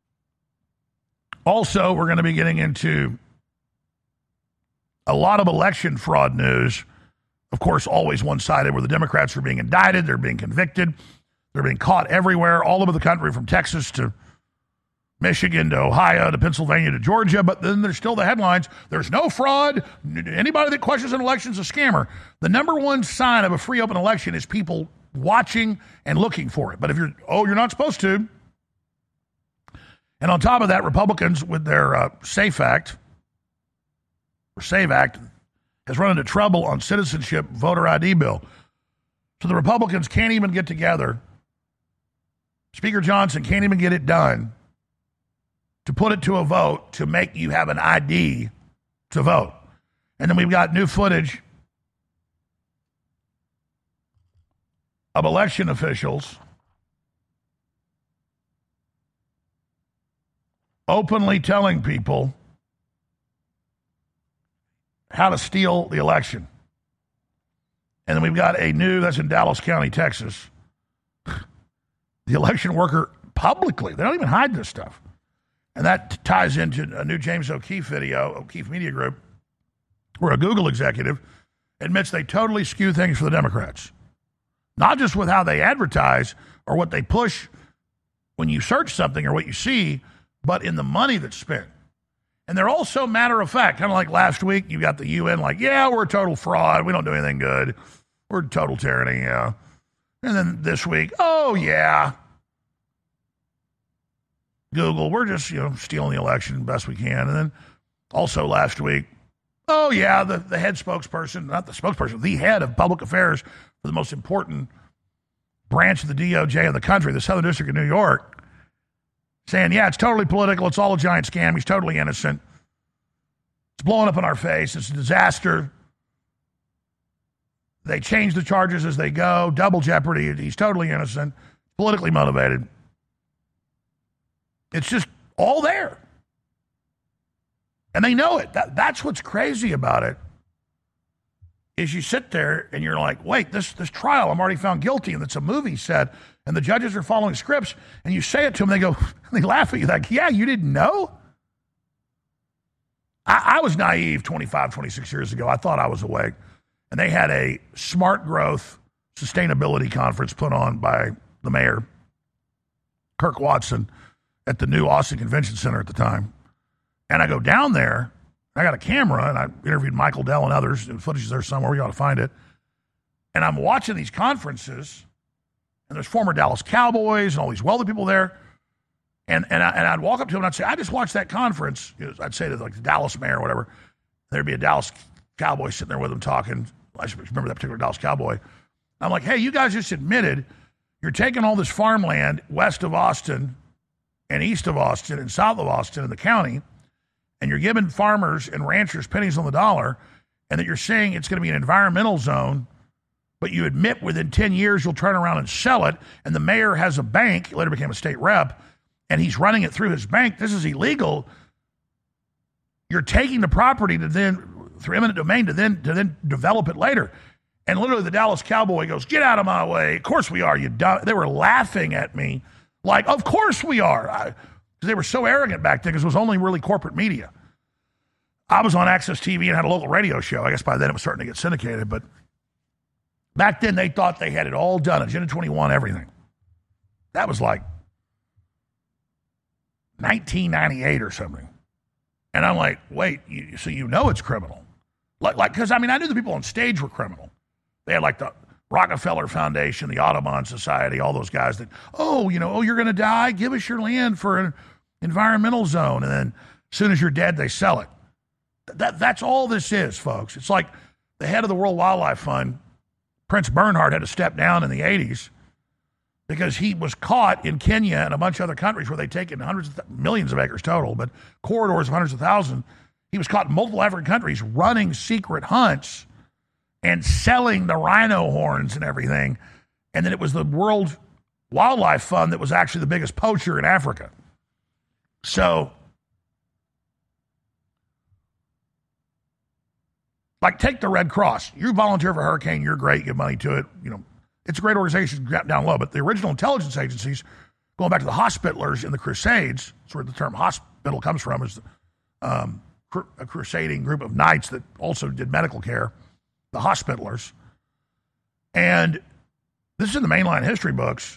Also, we're going to be getting into a lot of election fraud news. Of course, always one-sided, where the Democrats are being indicted, they're being convicted, they're being caught everywhere, all over the country, from Texas to Michigan to Ohio to Pennsylvania to Georgia. But then there's still the headlines. There's no fraud. Anybody that questions an election is a scammer. The number one sign of a free, open election is people watching and looking for it. But if you're not supposed to. And on top of that, Republicans with their SAFE Act, has run into trouble on citizenship voter ID bill. So the Republicans can't even get together. Speaker Johnson can't even get it done to put it to a vote to make you have an ID to vote. And then we've got new footage of election officials openly telling people how to steal the election. And then we've got that's in Dallas County, Texas. The election worker publicly, they don't even hide this stuff. And that ties into a new James O'Keefe video, O'Keefe Media Group, where a Google executive admits they totally skew things for the Democrats. Not just with how they advertise or what they push when you search something or what you see, but in the money that's spent. And they're all so matter of fact, kind of like last week, you got the UN like, yeah, we're a total fraud. We don't do anything good. We're total tyranny, yeah. And then this week, oh, yeah. Google, we're just, stealing the election best we can. And then also last week, oh, yeah, the head spokesperson, not the spokesperson, the head of public affairs for the most important branch of the DOJ in the country, the Southern District of New York, saying, yeah, it's totally political. It's all a giant scam. He's totally innocent. It's blowing up in our face. It's a disaster. They change the charges as they go. Double jeopardy. He's totally innocent. Politically motivated. It's just all there. And they know it. That's what's crazy about it. is you sit there and you're like, wait, this trial, I'm already found guilty, and it's a movie set, and the judges are following scripts, and you say it to them, they go, they laugh at you like, yeah, you didn't know? I was naive 25, 26 years ago. I thought I was awake. And they had a smart growth sustainability conference put on by the mayor, Kirk Watson, at the new Austin Convention Center at the time. And I go down there, I got a camera, and I interviewed Michael Dell and others. The footage is there somewhere. You ought to find it. And I'm watching these conferences, and there's former Dallas Cowboys and all these wealthy people there. And I'd walk up to them and I'd say, I just watched that conference. I'd say to like the Dallas mayor or whatever. There'd be a Dallas Cowboy sitting there with them talking. I should remember that particular Dallas Cowboy. I'm like, hey, you guys just admitted you're taking all this farmland west of Austin and east of Austin and south of Austin in the county, and you're giving farmers and ranchers pennies on the dollar, and that you're saying it's going to be an environmental zone, but you admit within 10 years you'll turn around and sell it, and the mayor has a bank, later became a state rep, and he's running it through his bank. This is illegal. You're taking the property to then, through eminent domain, to then develop it later. And literally the Dallas Cowboy goes, get out of my way. Of course we are, you dumb. They were laughing at me like, of course we are. Because they were so arrogant back then because it was only really corporate media. I was on Access TV and had a local radio show. I guess by then it was starting to get syndicated. But back then they thought they had it all done. Agenda 21, everything. That was like 1998 or something. And I'm like, wait, so you know it's criminal. Because, I knew the people on stage were criminal. They had like the Rockefeller Foundation, the Audubon Society, all those guys that, you're going to die? Give us your land for an environmental zone. And then as soon as you're dead, they sell it. That's all this is, folks. It's like the head of the World Wildlife Fund, Prince Bernhard, had to step down in the 80s because he was caught in Kenya and a bunch of other countries where they'd taken millions of acres total, but corridors of hundreds of thousands. He was caught in multiple African countries running secret hunts and selling the rhino horns and everything. And then it was the World Wildlife Fund that was actually the biggest poacher in Africa. So, like, take the Red Cross. You volunteer for a hurricane, you're great, give money to it. It's a great organization down low, but the original intelligence agencies, going back to the Hospitallers in the Crusades, that's where the term hospital comes from, is a crusading group of knights that also did medical care, the Hospitallers. And this is in the mainline history books,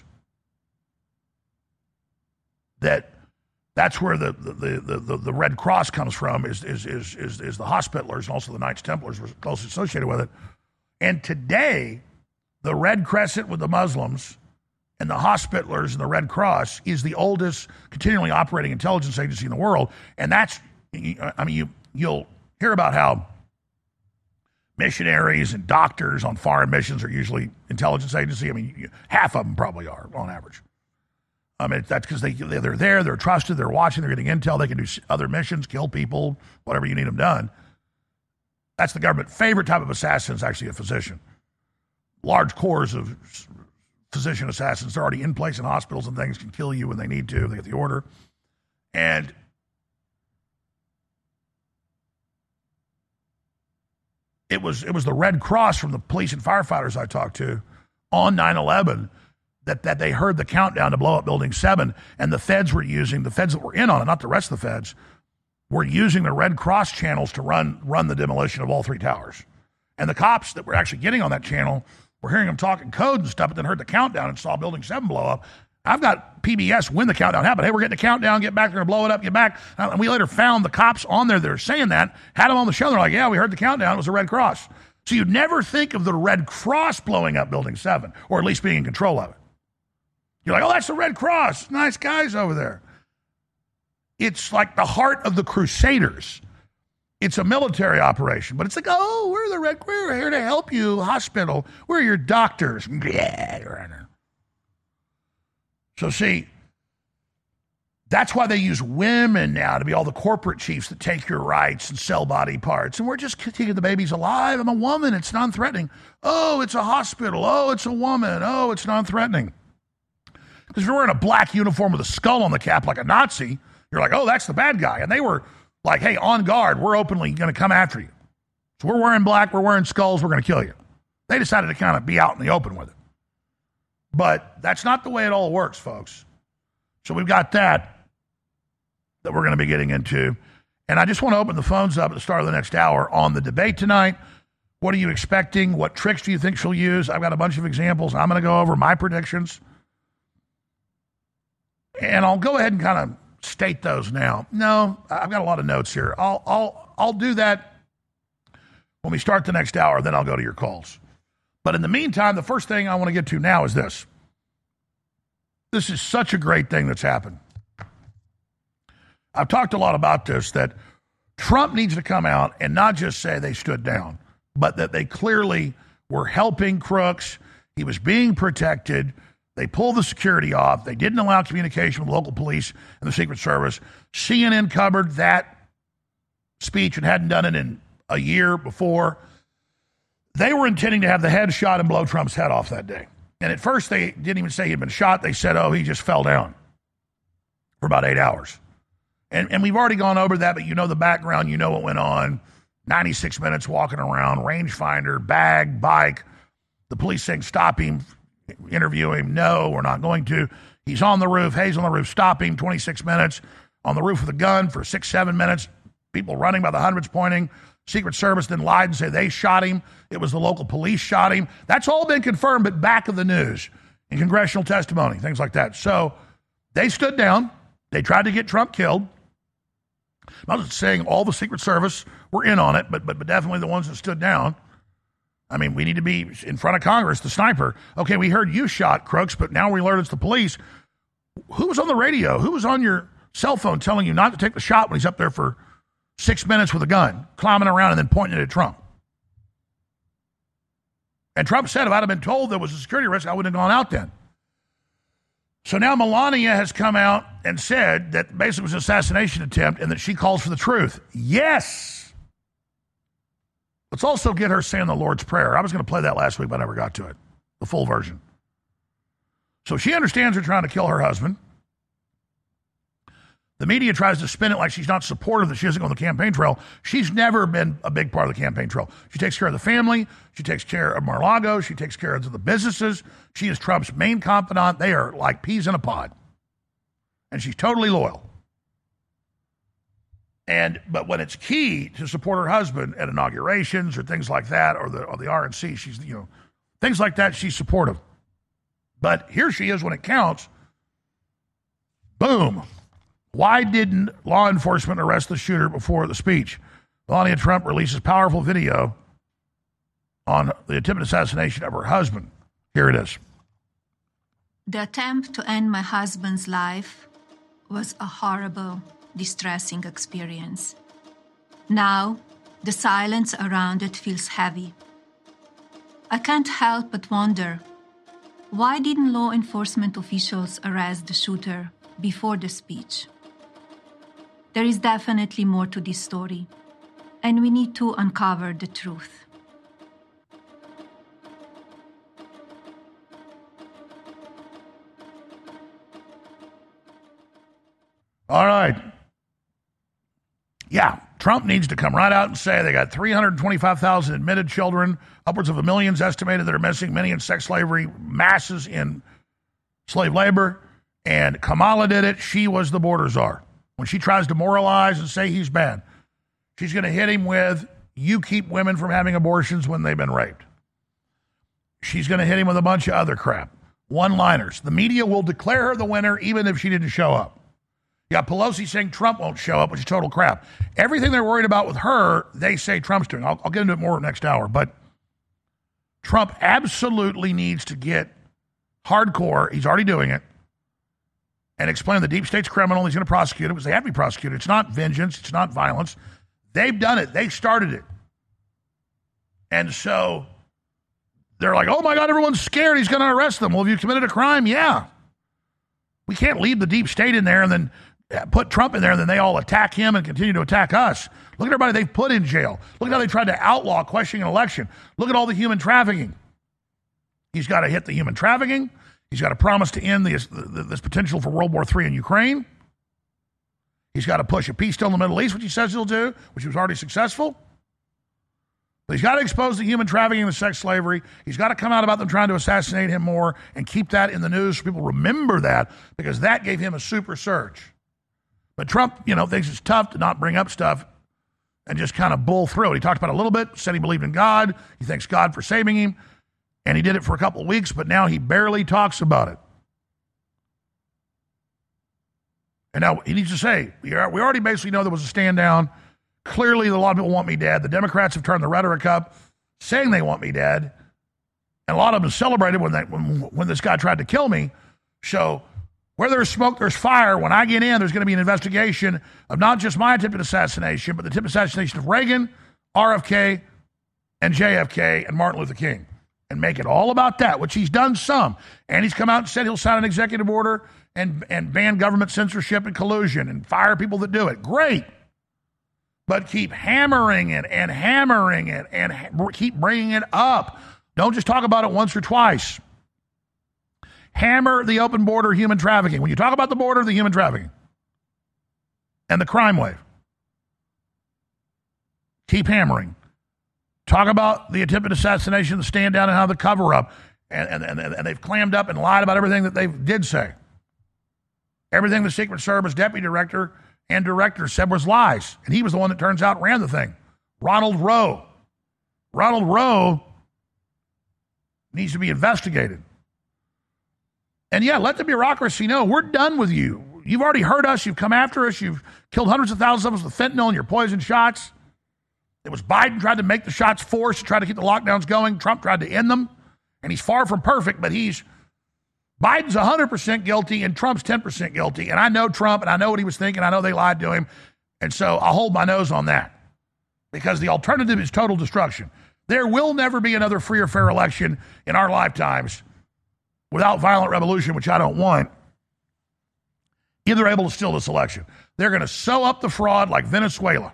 that's where the Red Cross comes from, is the Hospitallers, and also the Knights Templars were closely associated with it. And today, the Red Crescent with the Muslims and the Hospitallers and the Red Cross is the oldest continually operating intelligence agency in the world. And that's, you'll hear about how missionaries and doctors on foreign missions are usually intelligence agency. Half of them probably are on average. That's because they're there, they're trusted, they're watching, they're getting intel, they can do other missions, kill people, whatever you need them done. That's the government favorite type of assassin is actually a physician. Large corps of physician assassins, they're already in place in hospitals and things, can kill you when they need to, if they get the order. And it was the Red Cross from the police and firefighters I talked to on 9/11 that they heard the countdown to blow up Building 7, and the feds that were in on it, not the rest of the feds, were using the Red Cross channels to run the demolition of all three towers. And the cops that were actually getting on that channel were hearing them talking code and stuff, but then heard the countdown and saw Building 7 blow up. I've got PBS when the countdown happened. Hey, we're getting the countdown, get back there and blow it up, get back. And we later found the cops on there that are saying that, had them on the show. They're like, yeah, we heard the countdown. It was the Red Cross. So you'd never think of the Red Cross blowing up Building 7, or at least being in control of it. You're like, oh, that's the Red Cross. Nice guys over there. It's like the heart of the Crusaders. It's a military operation, but it's like, oh, we're here to help you, hospital. We're your doctors. So see, that's why they use women now to be all the corporate chiefs that take your rights and sell body parts. And we're just keeping the babies alive. I'm a woman. It's non-threatening. Oh, it's a hospital. Oh, it's a woman. Oh, it's non-threatening. Because if you're wearing a black uniform with a skull on the cap like a Nazi, you're like, oh, that's the bad guy. And they were like, hey, on guard, we're openly going to come after you. So we're wearing black, we're wearing skulls, we're going to kill you. They decided to kind of be out in the open with it. But that's not the way it all works, folks. So we've got that we're going to be getting into. And I just want to open the phones up at the start of the next hour on the debate tonight. What are you expecting? What tricks do you think she'll use? I've got a bunch of examples. I'm going to go over my predictions. And I'll go ahead and kind of state those now. No, I've got a lot of notes here. I'll do that when we start the next hour, then I'll go to your calls. But in the meantime, the first thing I want to get to now is this. This is such a great thing that's happened. I've talked a lot about this, that Trump needs to come out and not just say they stood down, but that they clearly were helping crooks. He was being protected. They pulled the security off. They didn't allow communication with local police and the Secret Service. CNN covered that speech and hadn't done it in a year before. They were intending to have the head shot and blow Trump's head off that day. And at first, they didn't even say he'd been shot. They said, oh, he just fell down for about 8 hours. And we've already gone over that, but you know the background. You know what went on. 96 minutes walking around, rangefinder, bag, bike. The police saying, stop him, interview him. No, we're not going to. He's on the roof. Hayes on the roof. Stop him. 26 minutes. On the roof with a gun for 6-7 minutes. People running by the hundreds pointing. Secret Service then lied and said they shot him. It was the local police shot him. That's all been confirmed, but back of the news in congressional testimony, things like that. So they stood down. They tried to get Trump killed. I'm not saying all the Secret Service were in on it, but definitely the ones that stood down. I mean, we need to be in front of Congress, the sniper. Okay, we heard you shot crooks, but now we learned it's the police. Who was on the radio? Who was on your cell phone telling you not to take the shot when he's up there for 6 minutes with a gun, climbing around and then pointing it at Trump? And Trump said, if I'd have been told there was a security risk, I wouldn't have gone out then. So now Melania has come out and said that basically it was an assassination attempt and that she calls for the truth. Yes. Let's also get her saying the Lord's Prayer. I was going to play that last week, but I never got to it, the full version. So she understands they're trying to kill her husband. The media tries to spin it like she's not supportive, that she doesn't go on the campaign trail. She's never been a big part of the campaign trail. She takes care of the family. She takes care of Mar-a-Lago. She takes care of the businesses. She is Trump's main confidant. They are like peas in a pod. And she's totally loyal. But when it's key to support her husband at inaugurations or things like that, or the RNC, she's, things like that, she's supportive. But here she is when it counts. Boom. Why didn't law enforcement arrest the shooter before the speech? Melania Trump releases powerful video on the attempted assassination of her husband. Here it is. The attempt to end my husband's life was a horrible, distressing experience. Now, the silence around it feels heavy. I can't help but wonder, why didn't law enforcement officials arrest the shooter before the speech? There is definitely more to this story, and we need to uncover the truth. All right. Yeah, Trump needs to come right out and say they got 325,000 admitted children, upwards of 1 million estimated that are missing, many in sex slavery, masses in slave labor. And Kamala did it. She was the border czar. When she tries to moralize and say he's bad, she's going to hit him with, you keep women from having abortions when they've been raped. She's going to hit him with a bunch of other crap. One-liners. The media will declare her the winner even if she didn't show up. You got Pelosi saying Trump won't show up, which is total crap. Everything they're worried about with her, they say Trump's doing. I'll get into it more next hour. But Trump absolutely needs to get hardcore. He's already doing it. And explain the deep state's criminal. He's going to prosecute it because they have to be prosecuted. It's not vengeance. It's not violence. They've done it. They started it. And so they're like, oh, my God, everyone's scared. He's going to arrest them. Well, have you committed a crime? Yeah. We can't leave the deep state in there and then put Trump in there and then they all attack him and continue to attack us. Look at everybody they've put in jail. Look at how they tried to outlaw questioning an election. Look at all the human trafficking. He's got to hit the human trafficking. He's got to promise to end this potential for World War III in Ukraine. He's got to push a peace deal in the Middle East, which he says he'll do, which was already successful. But he's got to expose the human trafficking and the sex slavery. He's got to come out about them trying to assassinate him more and keep that in the news so people remember that, because that gave him a super surge. But Trump, thinks it's tough to not bring up stuff and just kind of bull through it. He talked about it a little bit, said he believed in God. He thanks God for saving him. And he did it for a couple of weeks, but now he barely talks about it. And now he needs to say, we already basically know there was a stand down. Clearly, a lot of people want me dead. The Democrats have turned the rhetoric up, saying they want me dead. And a lot of them celebrated when this guy tried to kill me. So where there's smoke, there's fire. When I get in, there's going to be an investigation of not just my attempted assassination, but the attempted assassination of Reagan, RFK, and JFK, and Martin Luther King. And make it all about that, which he's done some. And he's come out and said he'll sign an executive order and ban government censorship and collusion and fire people that do it. Great. But keep hammering it and hammering it and keep bringing it up. Don't just talk about it once or twice. Hammer the open border human trafficking. When you talk about the border, the human trafficking and the crime wave, keep hammering. Talk about the attempted assassination, the stand down, and how the cover up. And they've clammed up and lied about everything that they did say. Everything the Secret Service deputy director and director said was lies. And he was the one that turns out ran the thing. Ronald Rowe. Ronald Rowe needs to be investigated. And yeah, let the bureaucracy know we're done with you. You've already hurt us. You've come after us. You've killed hundreds of thousands of us with fentanyl and your poison shots. It was Biden tried to make the shots forced to try to keep the lockdowns going. Trump tried to end them. And he's far from perfect, but Biden's 100% guilty and Trump's 10% guilty. And I know Trump and I know what he was thinking. I know they lied to him. And so I'll hold my nose on that, because the alternative is total destruction. There will never be another free or fair election in our lifetimes without violent revolution, which I don't want. If they're able to steal this election, they're going to sew up the fraud like Venezuela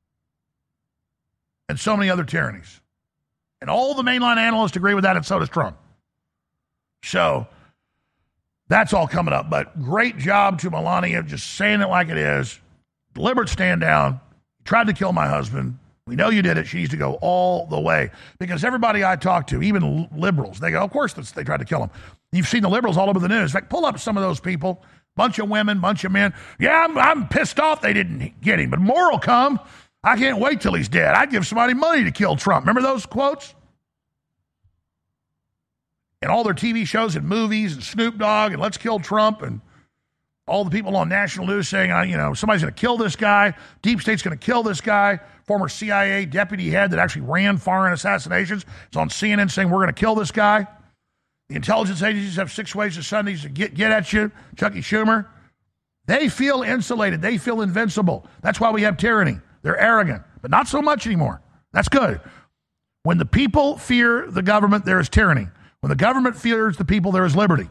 and so many other tyrannies. And all the mainline analysts agree with that, and so does Trump. So that's all coming up. But great job to Melania, just saying it like it is. Deliberate stand down. Tried to kill my husband. We know you did it. She needs to go all the way. Because everybody I talk to, even liberals, they go, of course they tried to kill him. You've seen the liberals all over the news. In fact, pull up some of those people. Bunch of women, bunch of men. Yeah, I'm pissed off they didn't get him. But more will come. I can't wait till he's dead. I'd give somebody money to kill Trump. Remember those quotes? And all their TV shows and movies and Snoop Dogg and Let's Kill Trump and all the people on national news saying, somebody's going to kill this guy. Deep State's going to kill this guy. Former CIA deputy head that actually ran foreign assassinations is on CNN saying we're going to kill this guy. The intelligence agencies have 6 ways to Sundays to get at you, Chucky Schumer. They feel insulated. They feel invincible. That's why we have tyranny. They're arrogant, but not so much anymore. That's good. When the people fear the government, there is tyranny. When the government fears the people, there is liberty.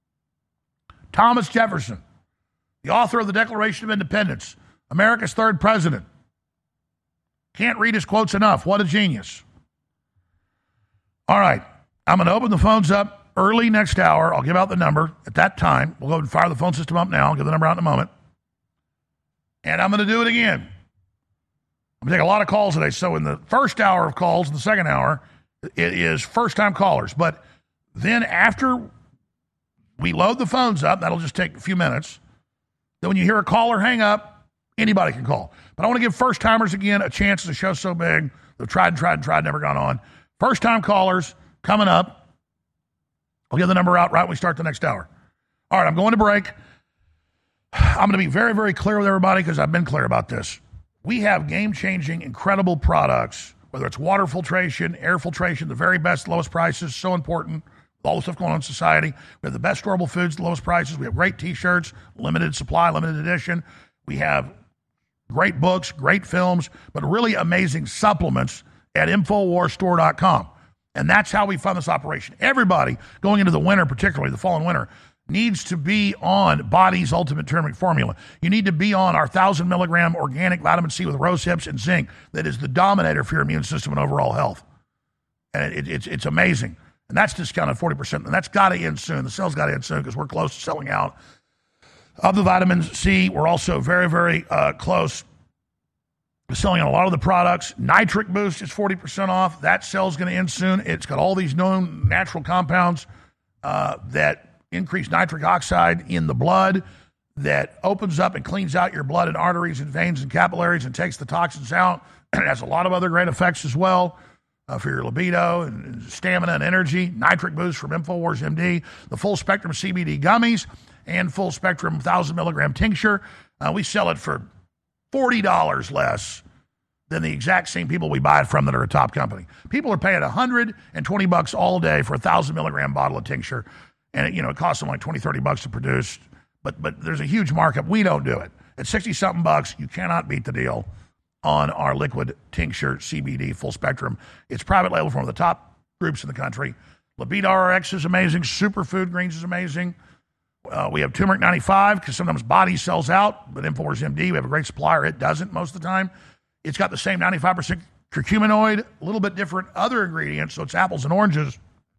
Thomas Jefferson, the author of the Declaration of Independence, America's third president. Can't read his quotes enough. What a genius. All right. I'm going to open the phones up early next hour. I'll give out the number at that time. We'll go and fire the phone system up now. I'll give the number out in a moment. And I'm going to do it again. I'm going to take a lot of calls today. So in the first hour of calls, in the second hour, it is first-time callers. But then after we load the phones up, that'll just take a few minutes. Then when you hear a caller hang up, anybody can call. But I want to give first-timers again a chance. The show's so big. They've tried, never gone on. First-time callers coming up. I'll give the number out right when we start the next hour. All right, I'm going to break. I'm going to be very, very clear with everybody because I've been clear about this. We have game-changing, incredible products, whether it's water filtration, air filtration, the very best, lowest prices, so important. All the stuff going on in society. We have the best storable foods, the lowest prices. We have great T-shirts, limited supply, limited edition. We have great books, great films, but really amazing supplements at InfoWarsStore.com. And that's how we fund this operation. Everybody going into the winter, particularly the fall and winter, needs to be on Body's Ultimate Turmeric Formula. You need to be on our 1,000 milligram organic vitamin C with rose hips and zinc that is the dominator for your immune system and overall health. And it's amazing. And that's discounted 40%. And that's got to end soon. The sale's got to end soon because we're close to selling out of the vitamin C. We're also very, very close selling on a lot of the products. Nitric Boost is 40% off. That sale's going to end soon. It's got all these known natural compounds that increase nitric oxide in the blood, that opens up and cleans out your blood and arteries and veins and capillaries and takes the toxins out. And it has a lot of other great effects as well for your libido and stamina and energy. Nitric Boost from InfoWars MD, the full spectrum CBD gummies, and full spectrum 1,000 milligram tincture. We sell it for $40 less than the exact same people we buy it from that are a top company. People are paying $120 all day for a 1,000 milligram bottle of tincture. And it costs them like $20, $30 to produce. But there's a huge markup. We don't do it. At $60-something bucks, you cannot beat the deal on our liquid tincture CBD full spectrum. It's private label from one of the top groups in the country. Libido RX is amazing. Superfood Greens is amazing. We have Turmeric 95 because sometimes body sells out. But InfoWars MD, we have a great supplier. It doesn't most of the time. It's got the same 95% curcuminoid, a little bit different other ingredients, so it's apples and oranges.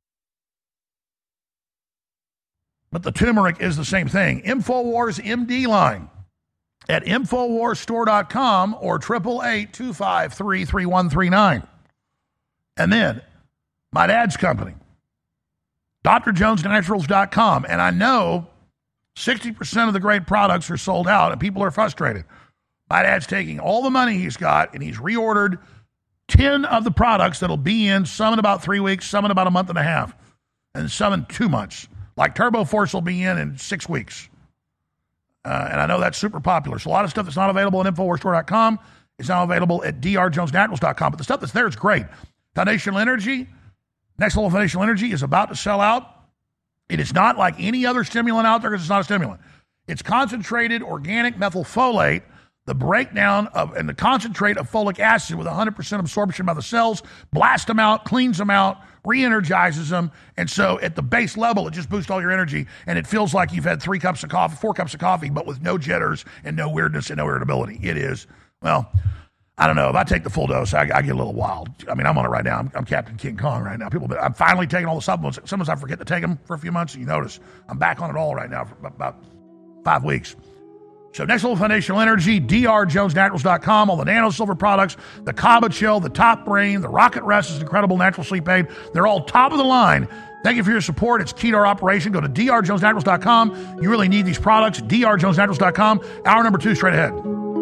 But the turmeric is the same thing. InfoWars MD line at InfoWarsStore.com or 888-253-3139. And then my dad's company, DrJonesNaturals.com. And I know 60% of the great products are sold out and people are frustrated. My dad's taking all the money he's got and he's reordered 10 of the products that'll be in, some in about 3 weeks, some in about a month and a half, and some in 2 months. Like Turbo Force will be in 6 weeks. And I know that's super popular. So a lot of stuff that's not available at InfoWarsStore.com is now available at DrJonesNaturals.com. But the stuff that's there is great. Foundational Energy, Next Level Foundational Energy is about to sell out. It is not like any other stimulant out there because it's not a stimulant. It's concentrated organic methylfolate, the breakdown of and the concentrate of folic acid with 100% absorption by the cells, blast them out, cleans them out, re-energizes them. And so at the base level, it just boosts all your energy. And it feels like you've had 4 cups of coffee, but with no jitters and no weirdness and no irritability. It is, well, I don't know. If I take the full dose, I get a little wild. I mean, I'm on it right now. I'm Captain King Kong right now. I'm finally taking all the supplements. Sometimes I forget to take them for a few months, and you notice I'm back on it all right now for about 5 weeks. So Next Level Foundational Energy, DrJonesNaturals.com, all the nano silver products, the Kaba Chill, the Top Brain, the Rocket Rest is an incredible natural sleep aid. They're all top of the line. Thank you for your support. It's key to our operation. Go to DrJonesNaturals.com. You really need these products. DrJonesNaturals.com. Hour number 2 straight ahead.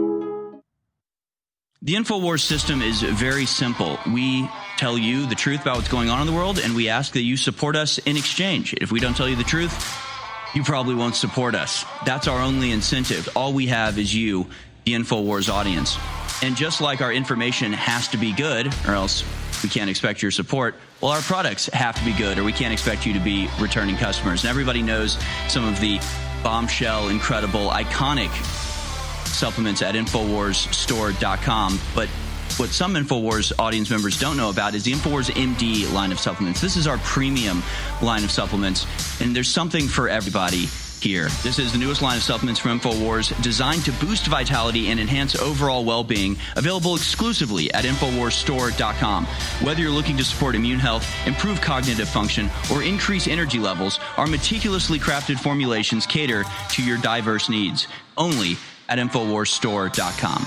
The InfoWars system is very simple. We tell you the truth about what's going on in the world, and we ask that you support us in exchange. If we don't tell you the truth, you probably won't support us. That's our only incentive. All we have is you, the InfoWars audience. And just like our information has to be good, or else we can't expect your support, well, our products have to be good, or we can't expect you to be returning customers. And everybody knows some of the bombshell, incredible, iconic supplements at InfoWarsStore.com. But what some InfoWars audience members don't know about is the InfoWars MD line of supplements. This is our premium line of supplements, and there's something for everybody here. This is the newest line of supplements from InfoWars, designed to boost vitality and enhance overall well-being, available exclusively at InfoWarsStore.com. Whether you're looking to support immune health, improve cognitive function, or increase energy levels, our meticulously crafted formulations cater to your diverse needs. Only at InfoWarsStore.com.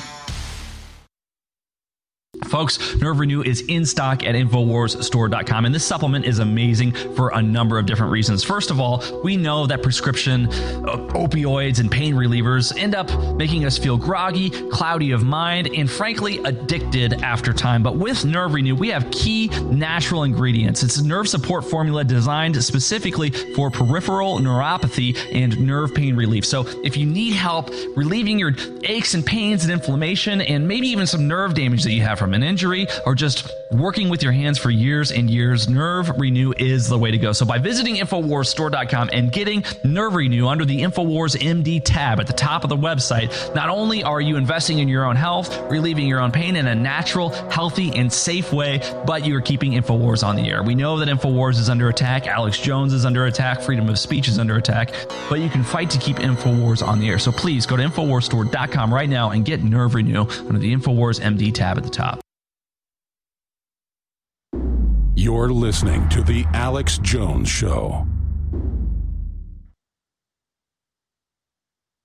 Folks, Nerve Renew is in stock at InfoWarsStore.com, and this supplement is amazing for a number of different reasons. First of all, we know that prescription opioids and pain relievers end up making us feel groggy, cloudy of mind, and frankly, addicted after time. But with Nerve Renew, we have key natural ingredients. It's a nerve support formula designed specifically for peripheral neuropathy and nerve pain relief. So if you need help relieving your aches and pains and inflammation, and maybe even some nerve damage that you have from an injury or just working with your hands for years and years, Nerve Renew is the way to go. So by visiting InfoWarsStore.com and getting Nerve Renew under the InfoWars MD tab at the top of the website, not only are you investing in your own health, relieving your own pain in a natural, healthy, and safe way, but you are keeping InfoWars on the air. We know that InfoWars is under attack, Alex Jones is under attack, freedom of speech is under attack, but you can fight to keep InfoWars on the air. So please go to InfoWarsStore.com right now and get Nerve Renew under the InfoWars MD tab at the top. You're listening to The Alex Jones Show.